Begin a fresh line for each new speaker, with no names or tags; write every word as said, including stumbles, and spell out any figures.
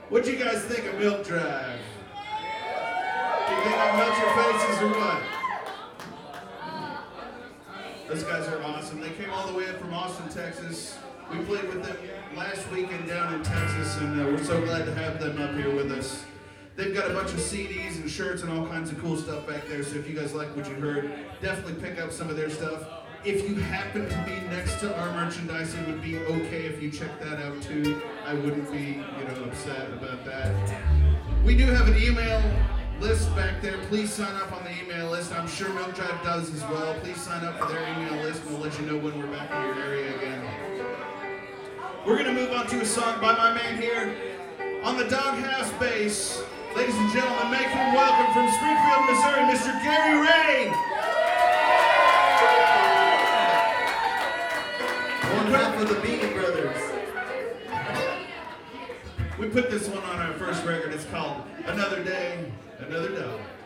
What'd you guys think of Milk Drive? Do you think I melt your faces or what? Those guys are awesome. They came all the way up from Austin, Texas. We played with them last weekend down in Texas, and uh, we're so glad to have them up here with us. They've got a bunch of C Ds and shirts and all kinds of cool stuff back there, so if you guys like what you heard, definitely pick up some of their stuff. If you happen to be next to our merchandise, it would be okay if you check that out too. I wouldn't be, you know, upset about that. We do have an email list back there. Please sign up on the email list. I'm sure Milk Drive does as well. Please sign up for their email list, and we'll let you know when we're back in your area again. We're going to move on to a song by my man here on the Doghouse bass. Ladies and gentlemen, make him welcome from Springfield, Missouri, Mister Gary Ray.
One half of the Beanie Brothers.
We put this one on our first record. It's called Another Day, Another Dog.